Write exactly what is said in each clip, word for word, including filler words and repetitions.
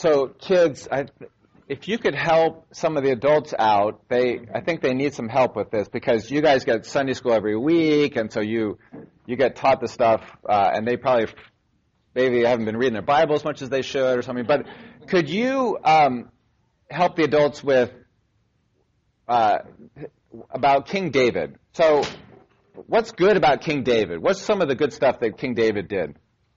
so kids, I, if you could help some of the adults out, they, I think they need some help with this because you guys get Sunday school every week, and so you, you get taught the stuff, uh, and they probably, maybe haven't been reading their Bible as much as they should or something. But could you um, help the adults with uh, about King David? So, what's good about King David? What's some of the good stuff that King David did?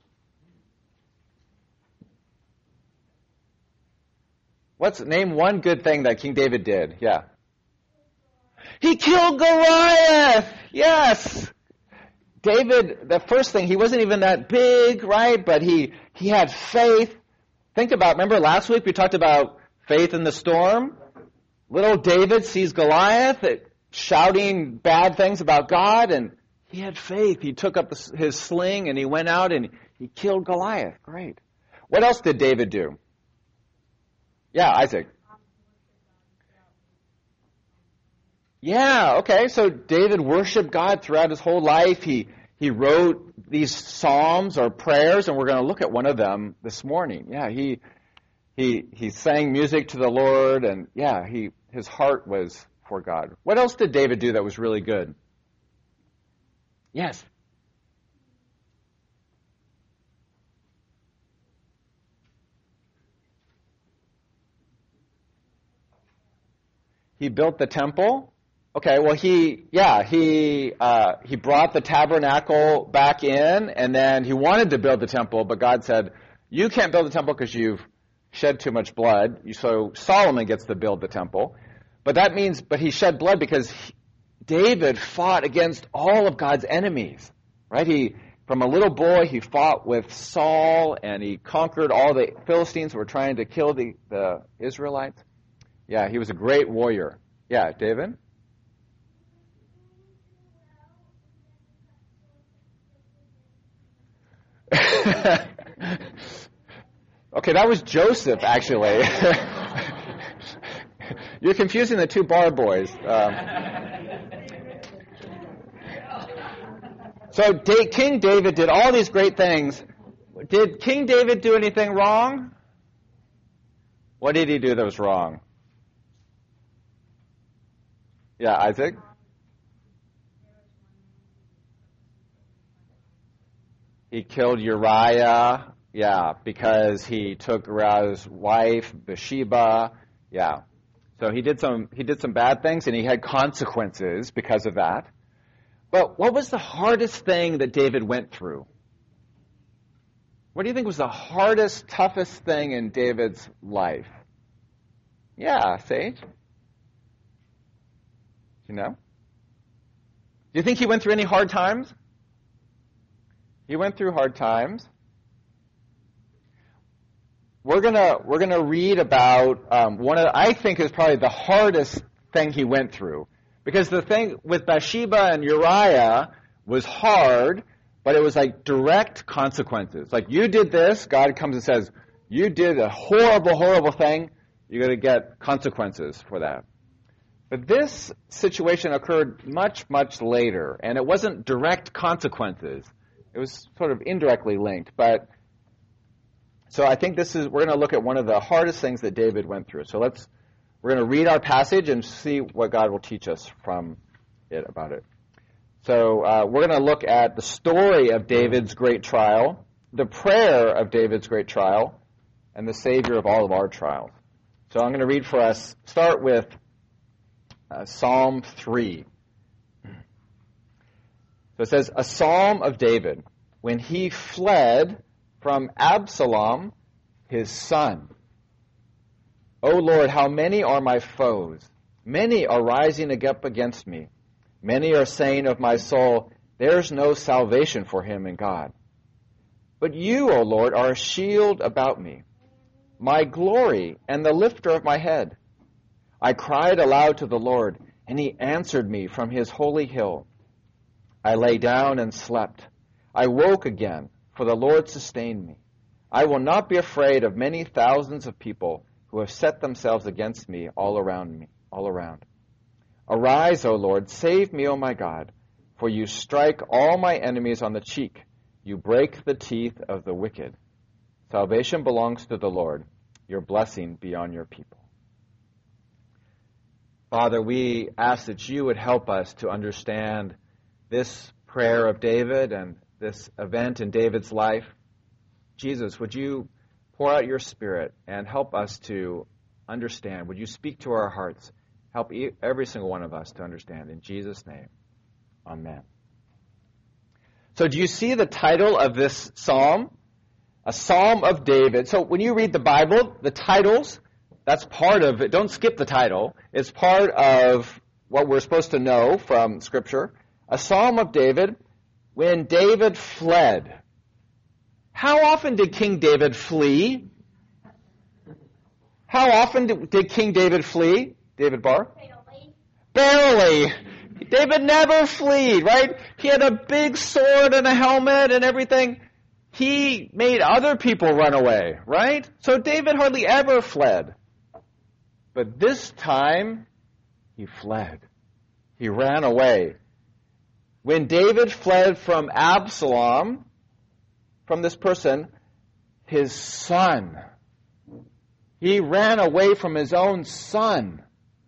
What's name one good thing that King David did? Yeah. He killed Goliath. Yes. David, the first thing, he wasn't even that big, right? But he he had faith. Think about, remember last week we talked about faith in the storm? Little David sees Goliath shouting bad things about God, and he had faith. He took up his sling and he went out and he killed Goliath. Great. What else did David do? Yeah, Isaac. Yeah, okay. So David worshiped God throughout his whole life. He he wrote these psalms or prayers, and we're going to look at one of them this morning. Yeah, he he he sang music to the Lord, and yeah, he his heart was for God. What else did David do that was really good? Yes. He built the temple. Okay, well, he, yeah, he uh, he brought the tabernacle back in, and then he wanted to build the temple, but God said, you can't build the temple because you've shed too much blood. So Solomon gets to build the temple. But that means, but he shed blood because he, David fought against all of God's enemies, right? He, from a little boy, he fought with Saul, and he conquered all the Philistines who were trying to kill the, the Israelites. Yeah, he was a great warrior. Yeah, David? Okay, that was Joseph, actually. You're confusing the two bar boys. Um, so da- King David did all these great things. Did King David do anything wrong? What did he do that was wrong? Yeah, Isaac? He killed Uriah, yeah, because he took Uriah's wife, Bathsheba, yeah. So he did some he did some bad things, and he had consequences because of that. But what was the hardest thing that David went through? What do you think was the hardest, toughest thing in David's life? Yeah, Sage? You know? Do you think he went through any hard times? He went through hard times. We're gonna we're gonna read about um, one of the, I think is probably the hardest thing he went through, because the thing with Bathsheba and Uriah was hard, but it was like direct consequences. Like, you did this, God comes and says, you did a horrible, horrible thing. You're going to get consequences for that. But this situation occurred much, much later, and it wasn't direct consequences. It was sort of indirectly linked. But so I think this is we're going to look at one of the hardest things that David went through. So let's we're going to read our passage and see what God will teach us from it about it. So uh, we're going to look at the story of David's great trial, the prayer of David's great trial, and the Savior of all of our trials. So I'm going to read for us. Start with uh, Psalm three. So it says, a psalm of David, when he fled from Absalom, his son. O Lord, how many are my foes? Many are rising up against me. Many are saying of my soul, there's no salvation for him in God. But you, O Lord, are a shield about me, my glory and the lifter of my head. I cried aloud to the Lord, and he answered me from his holy hill. I lay down and slept. I woke again, for the Lord sustained me. I will not be afraid of many thousands of people who have set themselves against me all around me, all around. Arise, O Lord, save me, O my God, for you strike all my enemies on the cheek. You break the teeth of the wicked. Salvation belongs to the Lord. your blessing be on your people. Father, we ask that you would help us to understand this prayer of David and this event in David's life. Jesus, would you pour out your Spirit and help us to understand? Would you speak to our hearts? Help every single one of us to understand. In Jesus' name, amen. So do you see the title of this psalm? A Psalm of David. So when you read the Bible, the titles, that's part of it. Don't skip the title. It's part of what we're supposed to know from Scripture. A Psalm of David, when David fled. How often did King David flee? How often did King David flee? David Barr? Barely. Barely. David never fled, right? He had a big sword and a helmet and everything. He made other people run away, right? So David hardly ever fled. But this time, he fled. He ran away. When David fled from Absalom, from this person, his son, he ran away from his own son.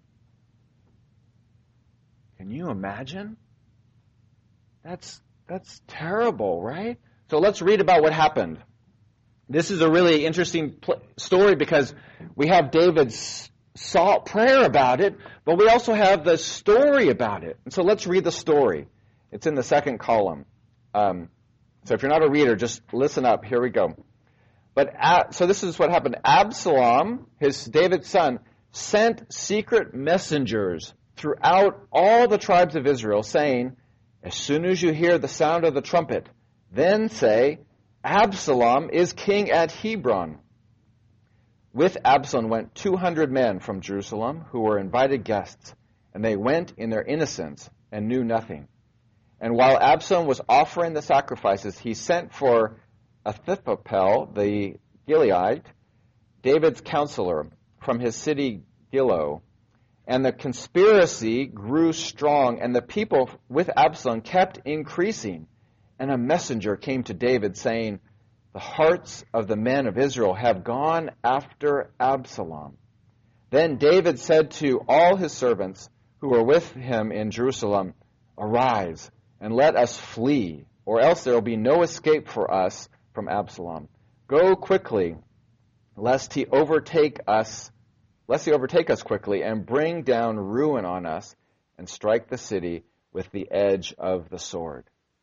Can you imagine? That's, that's terrible, right? So let's read about what happened. This is a really interesting pl- story because we have David's salt prayer about it, but we also have the story about it. And so let's read the story. It's in the second column. Um, so if you're not a reader, just listen up. Here we go. But uh, so this is what happened. Absalom, his David's son, sent secret messengers throughout all the tribes of Israel, saying, as soon as you hear the sound of the trumpet, then say, Absalom is king at Hebron. With Absalom went two hundred men from Jerusalem who were invited guests, and they went in their innocence and knew nothing. And while Absalom was offering the sacrifices, he sent for Ahithophel the Gileadite, David's counselor, from his city Gilo. And the conspiracy grew strong, and the people with Absalom kept increasing. And a messenger came to David, saying, the hearts of the men of Israel have gone after Absalom. Then David said to all his servants who were with him in Jerusalem, arise, and let us flee, or else there will be no escape for us from Absalom. Go quickly, lest he overtake us, lest he overtake us quickly, and bring down ruin on us, and strike the city with the edge of the sword.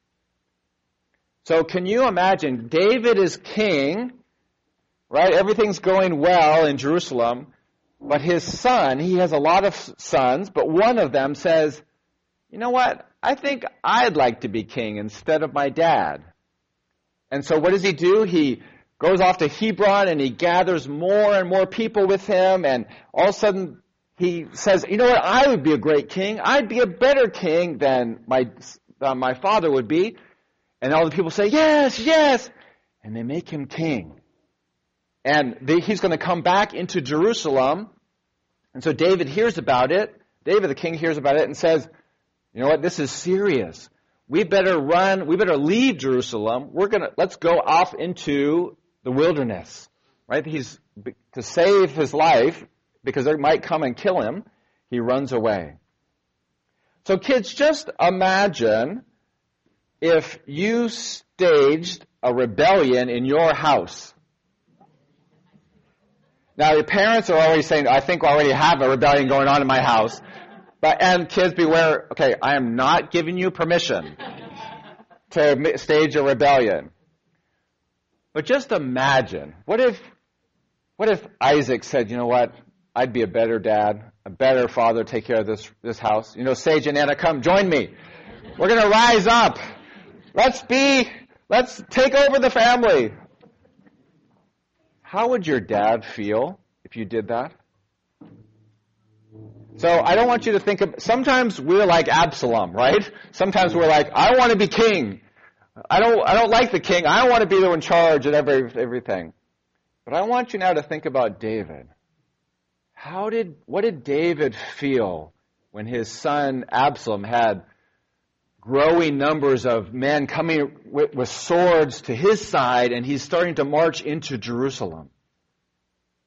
So can you imagine, David is king, right? Everything's going well in Jerusalem, but his son, he has a lot of sons, but one of them says, you know what? I think I'd like to be king instead of my dad. And so what does he do? He goes off to Hebron and he gathers more and more people with him, and all of a sudden he says, you know what? I would be a great king. I'd be a better king than my, uh, my father would be. And all the people say, yes, yes. And they make him king. And they, he's going to come back into Jerusalem. And so David hears about it. David, the king, hears about it and says, you know what, this is serious. We better run, we better leave Jerusalem. We're going to, let's go off into the wilderness. Right? He's, to save his life, because they might come and kill him, he runs away. So kids, just imagine if you staged a rebellion in your house. Now, your parents are always saying, I think I already have a rebellion going on in my house. But, and kids, beware, okay, I am not giving you permission to stage a rebellion. But just imagine, what if, what if Isaac said, you know what, I'd be a better dad, a better father, take care of this, this house. You know, Sage and Anna, come, join me. We're going to rise up. Let's be, let's take over the family. How would your dad feel if you did that? So I don't want you to think of, sometimes we're like Absalom, right? Sometimes we're like, I want to be king. I don't, I don't like the king. I want to be the one in charge of every, everything. But I want you now to think about David. How did, what did David feel when his son Absalom had growing numbers of men coming with, with swords to his side, and he's starting to march into Jerusalem?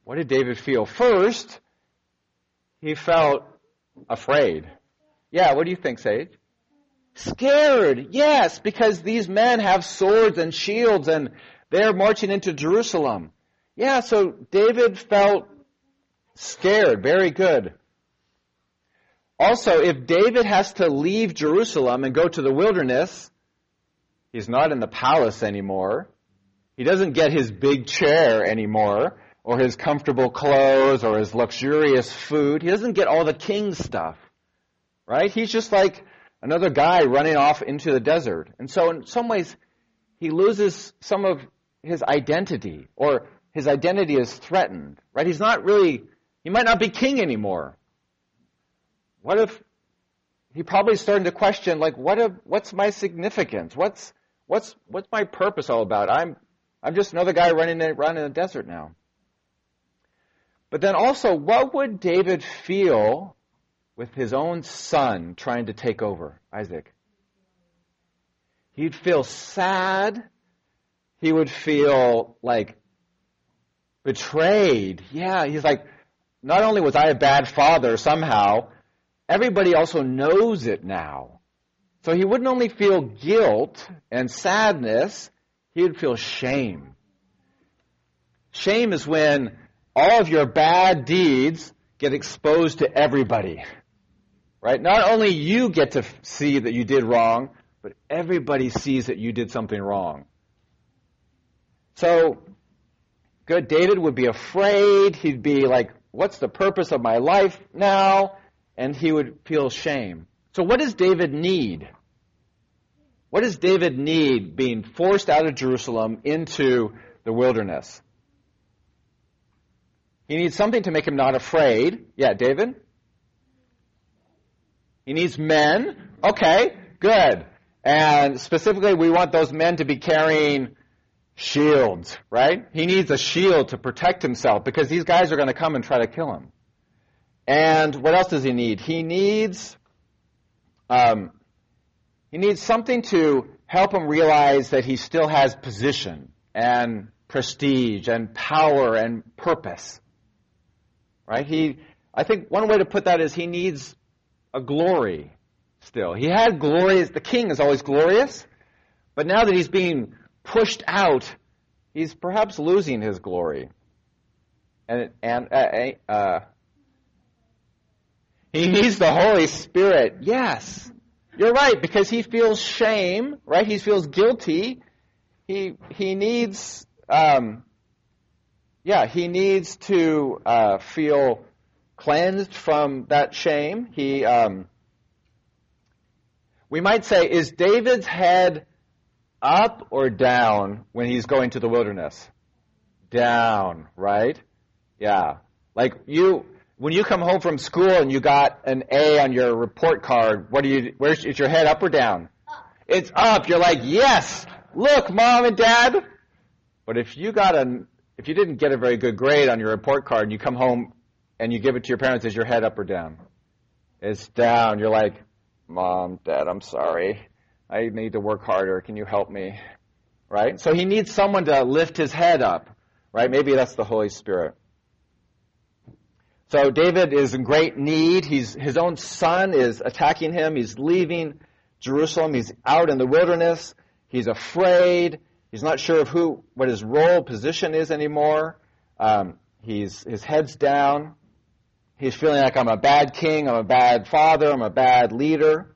what did David feel? First, he felt afraid. Yeah, what do you think, Sage? Scared, yes, because these men have swords and shields and they're marching into Jerusalem. Yeah, so David felt scared. Very good. Also, if David has to leave Jerusalem and go to the wilderness, he's not in the palace anymore. He doesn't get his big chair anymore, or his comfortable clothes, or his luxurious food. He doesn't get all the king stuff, right? He's just like another guy running off into the desert. And so in some ways, he loses some of his identity, or his identity is threatened, right? He's not really, he might not be king anymore. What if, he probably started to question, like, what if, what's my significance? What's, what's, what's my purpose all about? I'm, I'm just another guy running around in the desert now. But then also, what would David feel with his own son trying to take over, Isaac? He'd feel sad. He would feel like betrayed. Yeah, he's like, not only was I a bad father somehow, everybody also knows it now. So he wouldn't only feel guilt and sadness, he would feel shame. Shame is when all of your bad deeds get exposed to everybody. Right? Not only you get to see that you did wrong, but everybody sees that you did something wrong. So, good, David would be afraid. He'd be like, what's the purpose of my life now? And he would feel shame. So what does David need? What does David need being forced out of Jerusalem into the wilderness? He needs something to make him not afraid. Yeah, David? He needs men. Okay, good. And specifically, we want those men to be carrying shields, right? He needs a shield to protect himself because these guys are going to come and try to kill him. And what else does he need? He needs, um, he needs something to help him realize that he still has position and prestige and power and purpose, right? He, I think one way to put that is he needs a glory still. He had glory. The king is always glorious, but now that he's being pushed out, he's perhaps losing his glory. And and uh, uh, he needs the Holy Spirit. Yes, you're right, because he feels shame, right? He feels guilty. He he needs, um, yeah, he needs to uh, feel cleansed from that shame. He, um, we might say, is David's head up or down when he's going to the wilderness? Down, right? Yeah. Like you, when you come home from school and you got an A on your report card, what do you, where's, is your head up or down? Up. It's up. You're like, yes, look, Mom and Dad. But if you got an, if you didn't get a very good grade on your report card and you come home and you give it to your parents, is your head up or down? It's down. You're like, Mom, Dad, I'm sorry. I need to work harder. Can you help me? Right? So he needs someone to lift his head up. Right? Maybe that's the Holy Spirit. So David is in great need. He's, his own son is attacking him. He's leaving Jerusalem. He's out in the wilderness. He's afraid. He's not sure of who, what his role, position is anymore. Um, he's, his head's down. He's feeling like, I'm a bad king, I'm a bad father, I'm a bad leader.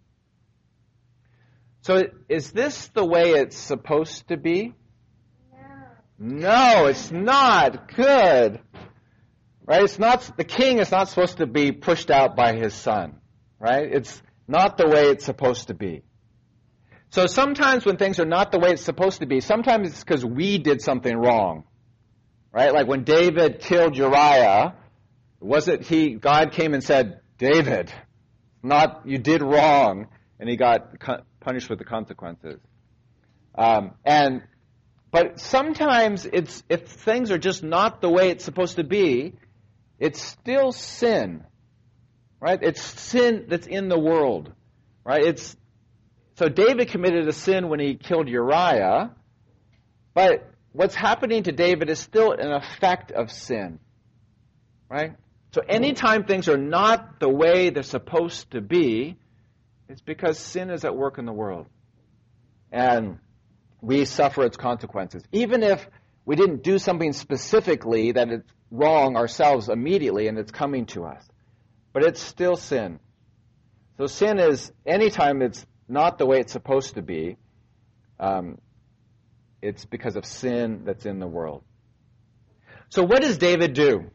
So is this the way it's supposed to be? No. No, it's not. Good. Right? It's not, the king is not supposed to be pushed out by his son. Right? It's not the way it's supposed to be. So sometimes when things are not the way it's supposed to be, sometimes it's because we did something wrong. Right? Like when David killed Uriah, was it he, God came and said, David, not, you did wrong, and he got punished with the consequences. Um, and, but sometimes it's, if things are just not the way it's supposed to be, it's still sin, right? It's sin that's in the world, right? It's, so David committed a sin when he killed Uriah, but what's happening to David is still an effect of sin, right? So anytime things are not the way they're supposed to be, it's because sin is at work in the world. And we suffer its consequences. Even if we didn't do something specifically that is wrong ourselves immediately and it's coming to us. But it's still sin. So sin is, anytime it's not the way it's supposed to be, um, it's because of sin that's in the world. So what does David do?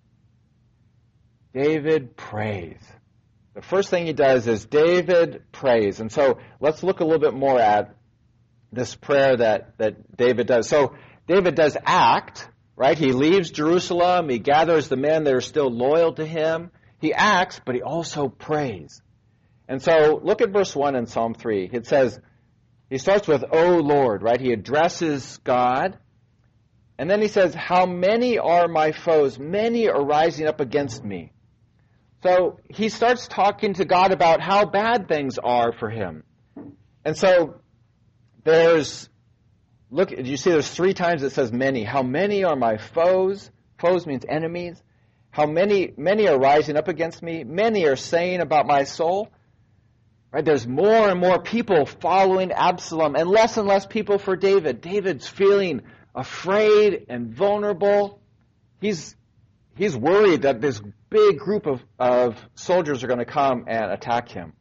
David prays. The first thing he does is David prays. And so let's look a little bit more at this prayer that, that David does. So David does act, right? He leaves Jerusalem. He gathers the men that are still loyal to him. He acts, but he also prays. And so look at verse one in Psalm three. It says, he starts with, O Lord, right? He addresses God. And then he says, how many are my foes? Many are rising up against me. So he starts talking to God about how bad things are for him. And so there's, look, do you see there's three times it says many. How many are my foes? Foes means enemies. How many, many are rising up against me? Many are saying about my soul. Right? There's more and more people following Absalom and less and less people for David. David's feeling afraid and vulnerable. He's, he's worried that this big group of, of soldiers are going to come and attack him.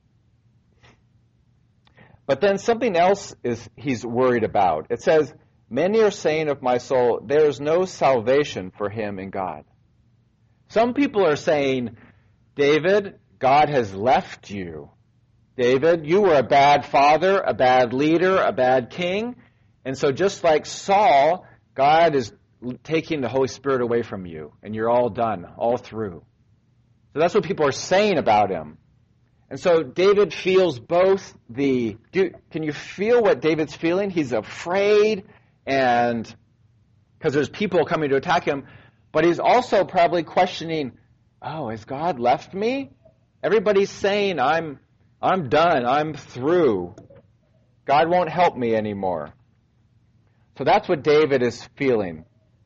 But then something else is he's worried about. It says, many are saying of my soul, there is no salvation for him in God. Some people are saying, David, God has left you. David, you were a bad father, a bad leader, a bad king. And so just like Saul, God is taking the Holy Spirit away from you. And you're all done, all through. So that's what people are saying about him. And so David feels both the... Do, can you feel what David's feeling? He's afraid and because there's people coming to attack him. But he's also probably questioning, oh, has God left me? Everybody's saying, I'm... I'm done. I'm through. God won't help me anymore. So that's what David is feeling.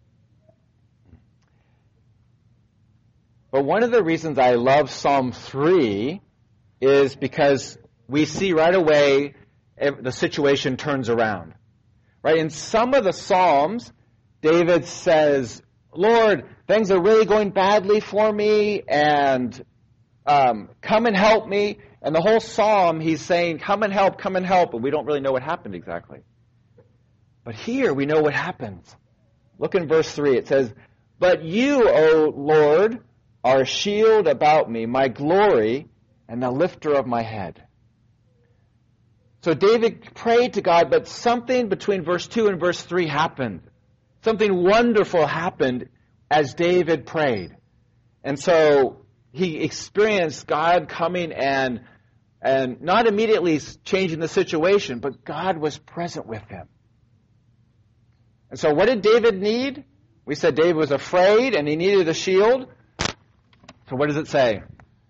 But one of the reasons I love Psalm three is because we see right away the situation turns around. Right? In some of the Psalms, David says, Lord, things are really going badly for me, and um, come and help me. And the whole psalm, he's saying, come and help, come and help. But we don't really know what happened exactly. But here we know what happens. Look in verse three. It says, but you, O Lord, are a shield about me, my glory, and the lifter of my head. So David prayed to God, but something between verse two and verse three happened. Something wonderful happened as David prayed. And so he experienced God coming and and not immediately changing the situation, but God was present with him. And so what did David need? We said David was afraid and he needed a shield. So what does it say?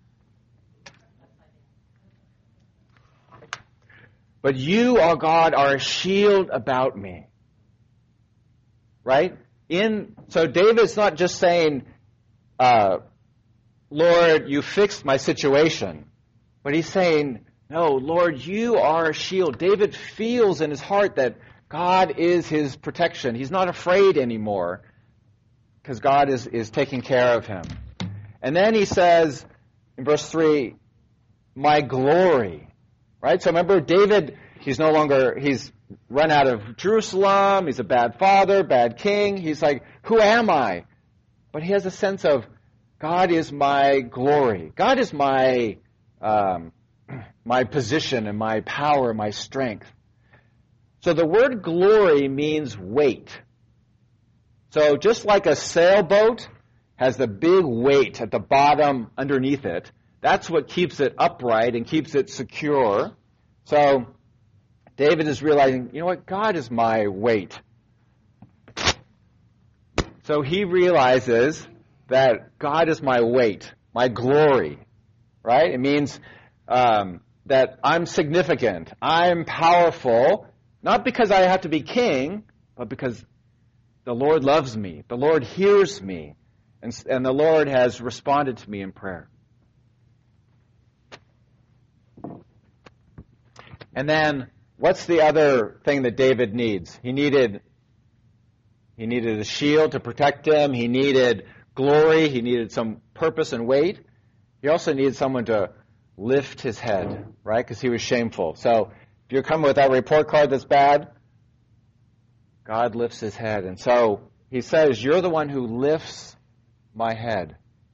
But you, O God, are a shield about me. Right? In so David's not just saying, uh, Lord, you fixed my situation. But he's saying, no, Lord, you are a shield. David feels in his heart that God is his protection. He's not afraid anymore because God is, is taking care of him. And then he says in verse three, my glory. Right? So remember, David, he's no longer, he's run out of Jerusalem. He's a bad father, bad king. He's like, who am I? But he has a sense of, God is my glory. God is my um, my position and my power, my strength. So the word glory means weight. So just like a sailboat has the big weight at the bottom underneath it, that's what keeps it upright and keeps it secure. So David is realizing, you know what, God is my weight. So he realizes that God is my weight, my glory, right? It means um, that I'm significant, I'm powerful, not because I have to be king, but because the Lord loves me. The Lord hears me. And, and the Lord has responded to me in prayer. And then, what's the other thing that David needs? He needed, he needed a shield to protect him. He needed glory. He needed some purpose and weight. He also needed someone to lift his head, right? Because he was shameful. So, if you're coming with that report card that's bad, God lifts his head. And so, he says, you're the one who lifts my head.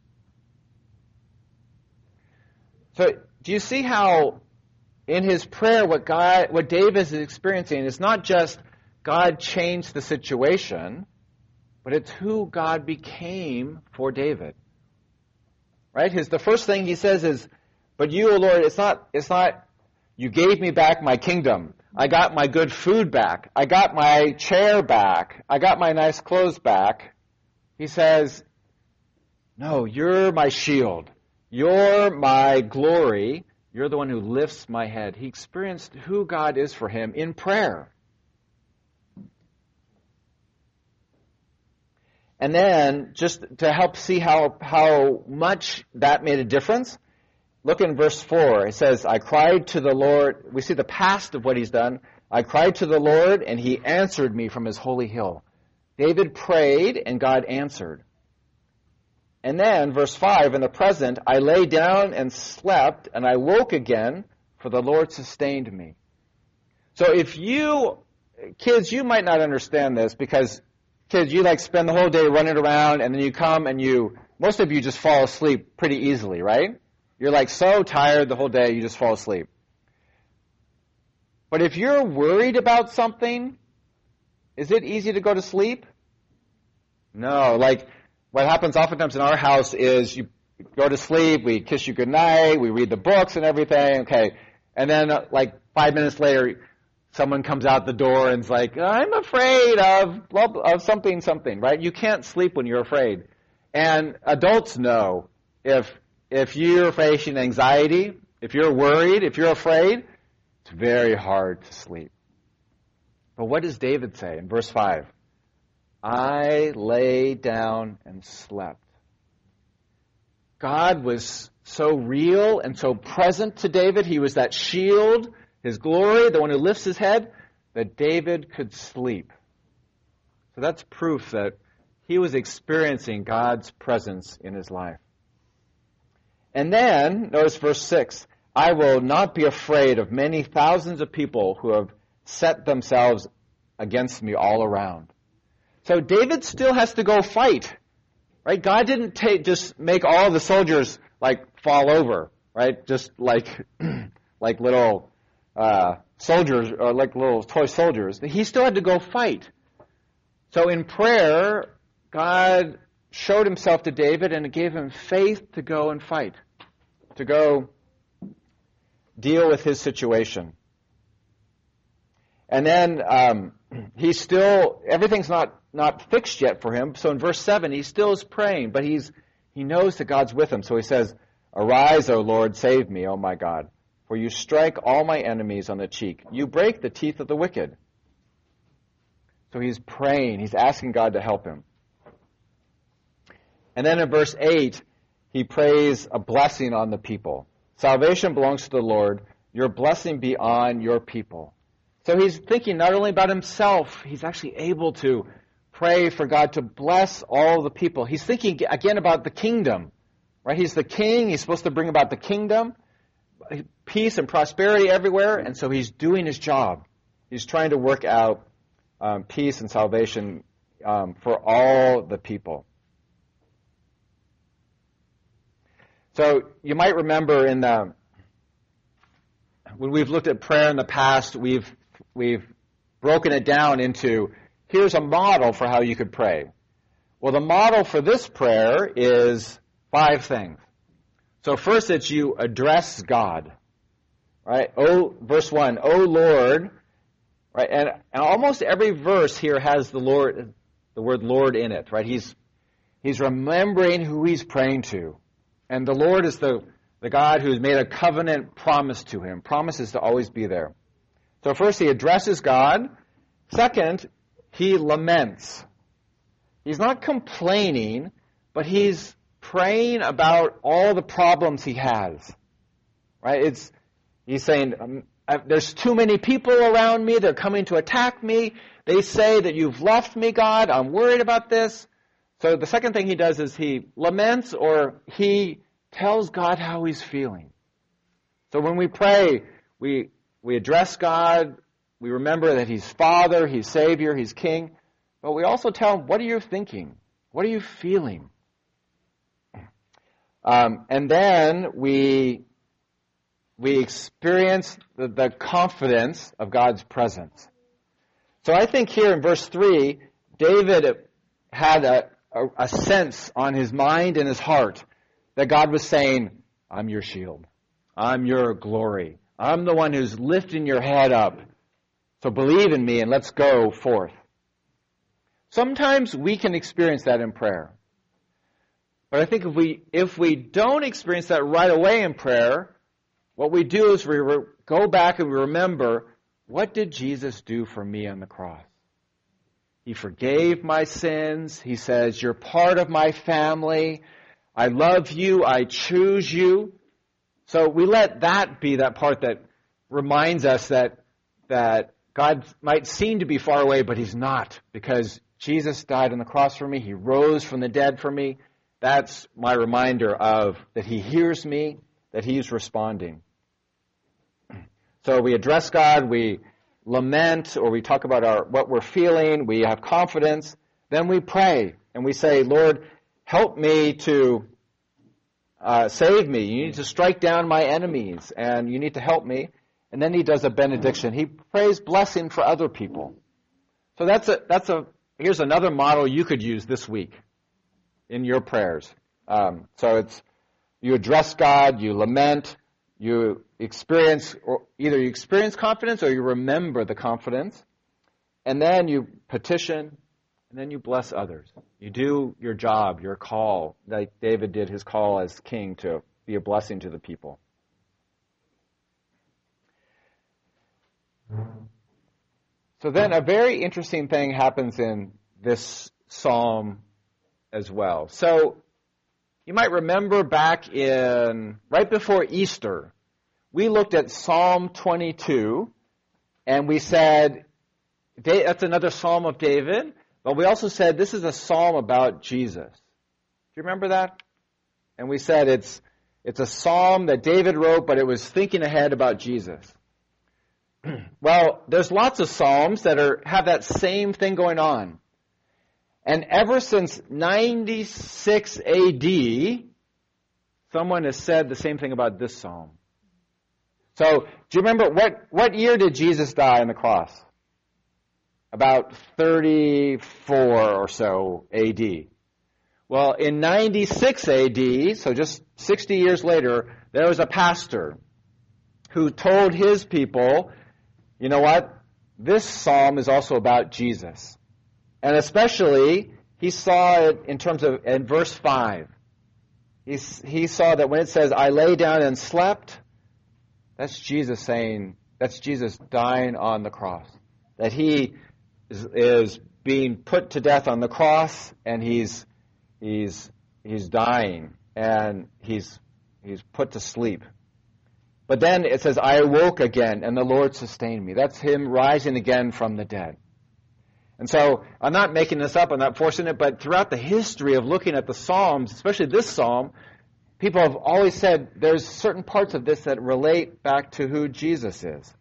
So, do you see how in his prayer, what God, what David is experiencing is not just God changed the situation, but it's who God became for David. Right? His the first thing he says is, "But you, O Lord, it's not it's not you gave me back my kingdom. I got my good food back. I got my chair back. I got my nice clothes back." He says, "No, you're my shield. You're my glory. You're the one who lifts my head." He experienced who God is for him in prayer. And then, just to help see how, how much that made a difference, look in verse four. It says, I cried to the Lord. We see the past of what he's done. I cried to the Lord, and he answered me from his holy hill. David prayed, and God answered. And then, verse five, in the present, I lay down and slept, and I woke again, for the Lord sustained me. So if you, kids, you might not understand this, because kids, you like spend the whole day running around, and then you come and you, most of you just fall asleep pretty easily, right? You're like so tired the whole day, you just fall asleep. But if you're worried about something, is it easy to go to sleep? No, like what happens oftentimes in our house is you go to sleep, we kiss you goodnight, we read the books and everything, okay, and then uh, like five minutes later, someone comes out the door and is like, I'm afraid of of something, something, right? You can't sleep when you're afraid. And adults know if if you're facing anxiety, if you're worried, if you're afraid, it's very hard to sleep. But what does David say in verse five? I lay down and slept. God was so real and so present to David. He was that shield, his glory, the one who lifts his head, that David could sleep. So that's proof that he was experiencing God's presence in his life. And then, notice verse six, I will not be afraid of many thousands of people who have set themselves against me all around. So David still has to go fight, right? God didn't take, just make all the soldiers like fall over, right? Just like like little uh, soldiers or like little toy soldiers. He still had to go fight. So in prayer, God showed himself to David and it gave him faith to go and fight, to go deal with his situation. And then um, he's still, everything's not, not fixed yet for him. So in verse seven, he still is praying, but he's he knows that God's with him. So he says, Arise, O Lord, save me, O my God, for you strike all my enemies on the cheek. You break the teeth of the wicked. So he's praying. He's asking God to help him. And then in verse eight, he prays a blessing on the people. Salvation belongs to the Lord. Your blessing be on your people. So he's thinking not only about himself, he's actually able to pray for God to bless all the people. He's thinking again about the kingdom, right? He's the king. He's supposed to bring about the kingdom, peace and prosperity everywhere. And so he's doing his job. He's trying to work out um, peace and salvation um, for all the people. So you might remember in the when we've looked at prayer in the past, we've we've broken it down into here's a model for how you could pray. Well, the model for this prayer is five things. So first, it's you address God, right? Oh, verse one, O Lord, right? And, and almost every verse here has the Lord, the word Lord in it, right? He's he's remembering who he's praying to. And the Lord is the, the God who's made a covenant promise to him. Promises to always be there. So first he addresses God. Second, he laments. He's not complaining, but he's praying about all the problems he has. Right? It's he's saying, um, I, there's too many people around me. They're coming to attack me. They say that you've left me, God. I'm worried about this. So the second thing he does is he laments, or he tells God how he's feeling. So when we pray, we we address God. We remember that he's Father, he's Savior, he's King. But we also tell him, what are you thinking? What are you feeling? Um, and then we we experience the, the confidence of God's presence. So I think here in verse three, David had a, a, a sense on his mind and his heart that God was saying, I'm your shield. I'm your glory. I'm the one who's lifting your head up. So believe in me and let's go forth. Sometimes we can experience that in prayer. But I think if we if we don't experience that right away in prayer, what we do is we re- go back and we remember, what did Jesus do for me on the cross? He forgave my sins. He says, you're part of my family. I love you. I choose you. So we let that be that part that reminds us that that God might seem to be far away, but he's not, because Jesus died on the cross for me. He rose from the dead for me. That's my reminder of that he hears me, that he's responding. So we address God, we lament, or we talk about our what we're feeling, we have confidence. Then we pray, and we say, Lord, help me to uh, save me. You need to strike down my enemies, and you need to help me. And then he does a benediction. He prays blessing for other people. So that's a that's a here's another model you could use this week in your prayers. Um, so it's you address God, you lament, you experience, or either you experience confidence or you remember the confidence, and then you petition, and then you bless others. You do your job, your call, like David did his call as king to be a blessing to the people. So then a very interesting thing happens in this psalm as well. So you might remember back in, right before Easter, we looked at Psalm twenty-two, and we said, that's another psalm of David, but we also said this is a psalm about Jesus. Do you remember that? And we said it's it's a psalm that David wrote, but it was thinking ahead about Jesus. Well, there's lots of psalms that are have that same thing going on. And ever since ninety-six A D, someone has said the same thing about this psalm. So, do you remember, what, what year did Jesus die on the cross? About thirty-four or so A D. Well, in ninety-six A D, so just sixty years later, there was a pastor who told his people, you know what? This psalm is also about Jesus. And especially, he saw it in terms of, in verse five. He, he saw that when it says, I lay down and slept, that's Jesus saying, that's Jesus dying on the cross. That he is, is being put to death on the cross, and he's he's he's dying, and he's he's put to sleep. But then it says, I awoke again, and the Lord sustained me. That's him rising again from the dead. And so I'm not making this up, I'm not forcing it, but throughout the history of looking at the Psalms, especially this Psalm, people have always said there's certain parts of this that relate back to who Jesus is.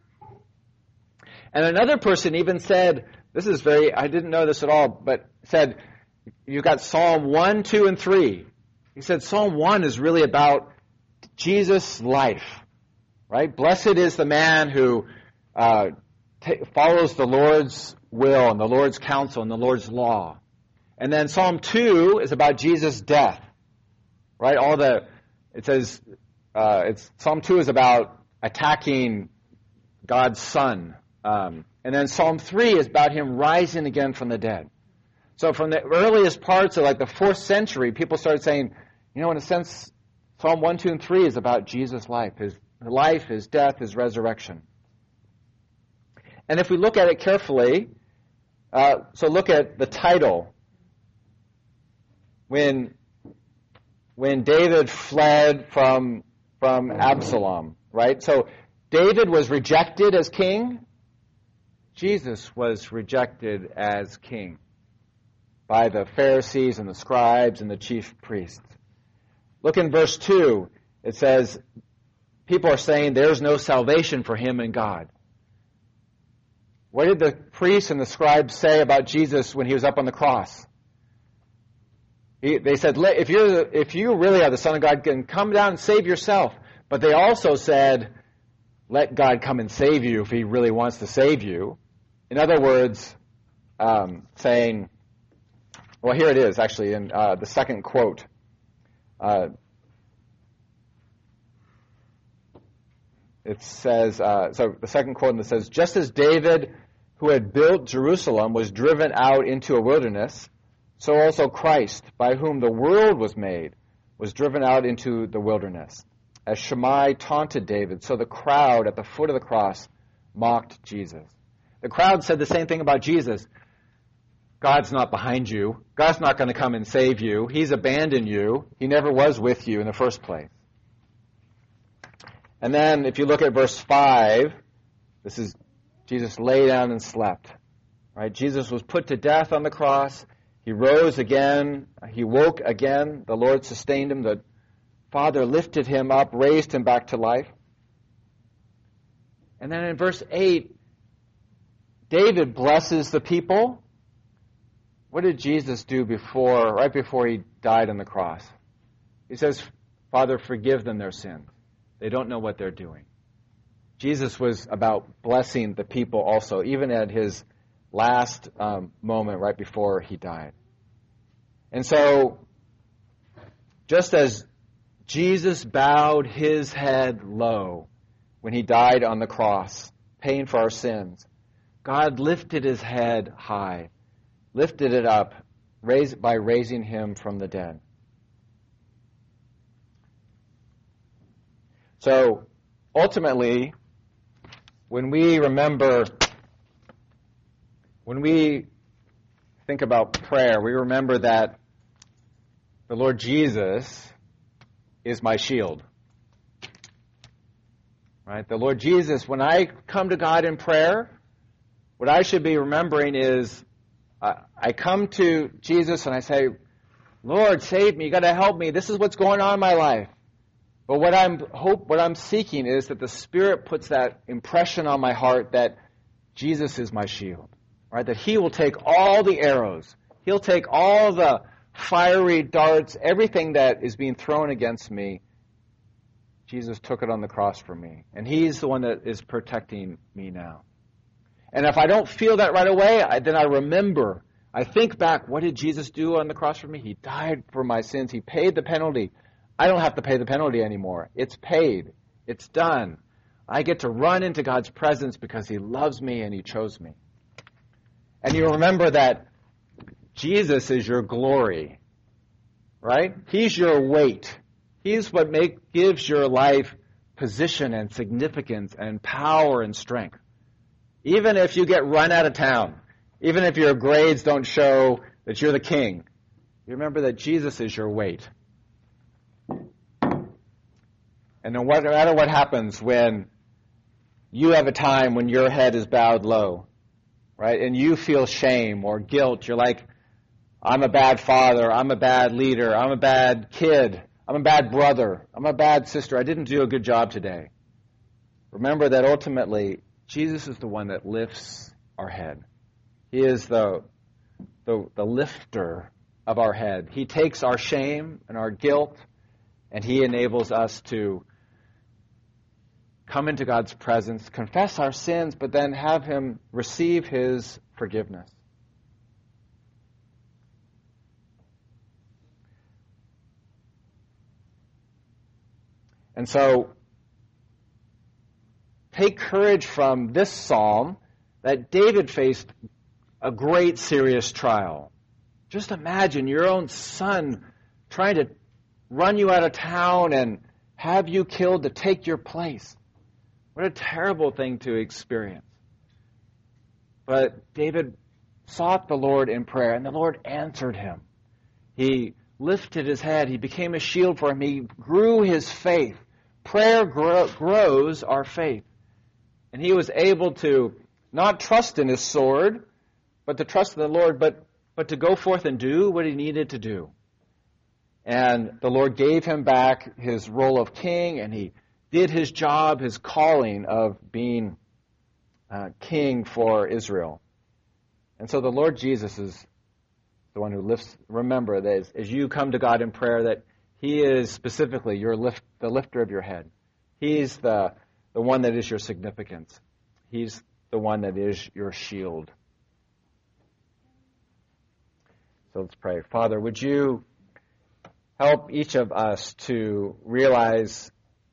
And another person even said, this is very, I didn't know this at all, but said, you've got Psalm one, two, and three. He said Psalm one is really about Jesus' life. Right? Blessed is the man who uh, t- follows the Lord's will and the Lord's counsel and the Lord's law. And then Psalm two is about Jesus' death. Right? All the it says uh, it's Psalm two is about attacking God's Son, um, and then Psalm three is about him rising again from the dead. So from the earliest parts of like the fourth century, people started saying, you know, in a sense, Psalm one, two, and three is about Jesus' life, his life, his death, his resurrection. And if we look at it carefully, uh, so look at the title. when when David fled from from Absalom, right? So David was rejected as king. Jesus was rejected as king by the Pharisees and the scribes and the chief priests. Look in verse two. It says, people are saying there's no salvation for him in God. What did the priests and the scribes say about Jesus when he was up on the cross? He, they said, if you're if you really are the Son of God, then come down and save yourself. But they also said, let God come and save you if he really wants to save you. In other words, um, saying, well, here it is, actually, in uh, the second quote. Uh, it says, uh, so the second quote, and it says, just as David, who had built Jerusalem, was driven out into a wilderness, so also Christ, by whom the world was made, was driven out into the wilderness. As Shammai taunted David, so the crowd at the foot of the cross mocked Jesus. The crowd said the same thing about Jesus. God's not behind you. God's not going to come and save you. He's abandoned you. He never was with you in the first place. And then if you look at verse five, this is Jesus lay down and slept. Right? Jesus was put to death on the cross. He rose again. He woke again. The Lord sustained him. The Father lifted him up, raised him back to life. And then in verse eight, David blesses the people. What did Jesus do before, right before he died on the cross? He says, Father, forgive them their sins. They don't know what they're doing. Jesus was about blessing the people also, even at his last um, moment right before he died. And so, just as Jesus bowed his head low when he died on the cross, paying for our sins, God lifted his head high, lifted it up raised by raising him from the dead. So, ultimately, when we remember, when we think about prayer, we remember that the Lord Jesus is my shield. Right? The Lord Jesus, when I come to God in prayer, what I should be remembering is uh, I come to Jesus and I say, Lord, save me. You got to help me. This is what's going on in my life. But what I'm hope, what I'm seeking is that the Spirit puts that impression on my heart that Jesus is my shield, right? That He will take all the arrows, He'll take all the fiery darts, everything that is being thrown against me. Jesus took it on the cross for me, and He's the one that is protecting me now. And if I don't feel that right away, I, then I remember. I think back, what did Jesus do on the cross for me? He died for my sins. He paid the penalty. I don't have to pay the penalty anymore. It's paid. It's done. I get to run into God's presence because He loves me and He chose me. And you remember that Jesus is your glory, right? He's your weight. He's what make, gives your life position and significance and power and strength. Even if you get run out of town, even if your grades don't show that you're the king, you remember that Jesus is your weight. And no matter what happens when you have a time when your head is bowed low, right, and you feel shame or guilt, you're like, I'm a bad father, I'm a bad leader, I'm a bad kid, I'm a bad brother, I'm a bad sister, I didn't do a good job today. Remember that ultimately, Jesus is the one that lifts our head. He is the, the, the lifter of our head. He takes our shame and our guilt, and He enables us to come into God's presence, confess our sins, but then have Him receive His forgiveness. And so, take courage from this psalm that David faced a great serious trial. Just imagine your own son trying to run you out of town and have you killed to take your place. What a terrible thing to experience. But David sought the Lord in prayer, and the Lord answered him. He lifted his head. He became a shield for him. He grew his faith. Prayer grow, grows our faith. And he was able to not trust in his sword, but to trust in the Lord, but, but to go forth and do what he needed to do. And the Lord gave him back his role of king, and he did his job, his calling of being uh, king for Israel. And so the Lord Jesus is the one who lifts. Remember that as, as you come to God in prayer, that he is specifically your lift, the lifter of your head. He's the, the one that is your significance. He's the one that is your shield. So let's pray. Father, would you help each of us to realize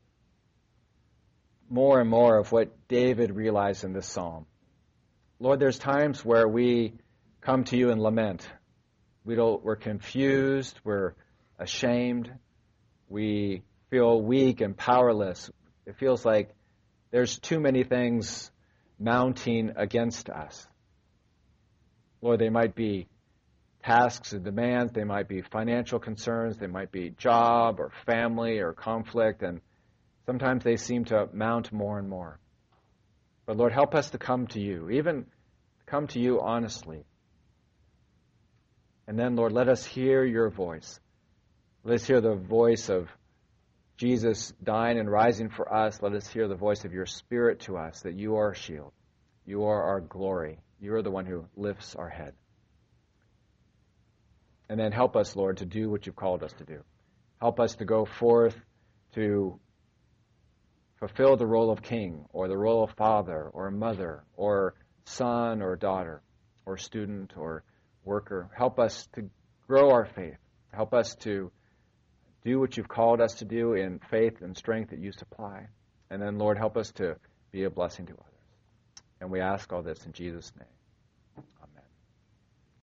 more and more of what David realized in this psalm. Lord, there's times where we come to you and lament. We don't, we're confused, we're ashamed, we feel weak and powerless. It feels like there's too many things mounting against us. Lord, they might be tasks and demands, they might be financial concerns, they might be job or family or conflict, and sometimes they seem to mount more and more. But Lord, help us to come to you, even come to you honestly. And then, Lord, let us hear your voice. Let us hear the voice of Jesus dying and rising for us. Let us hear the voice of your Spirit to us, that you are our shield. You are our glory. You are the one who lifts our head. And then help us, Lord, to do what you've called us to do. Help us to go forth to fulfill the role of king, or the role of father, or mother, or son, or daughter, or student, or worker. Help us to grow our faith. Help us to do what you've called us to do in faith and strength that you supply. And then, Lord, help us to be a blessing to others. And we ask all this in Jesus' name.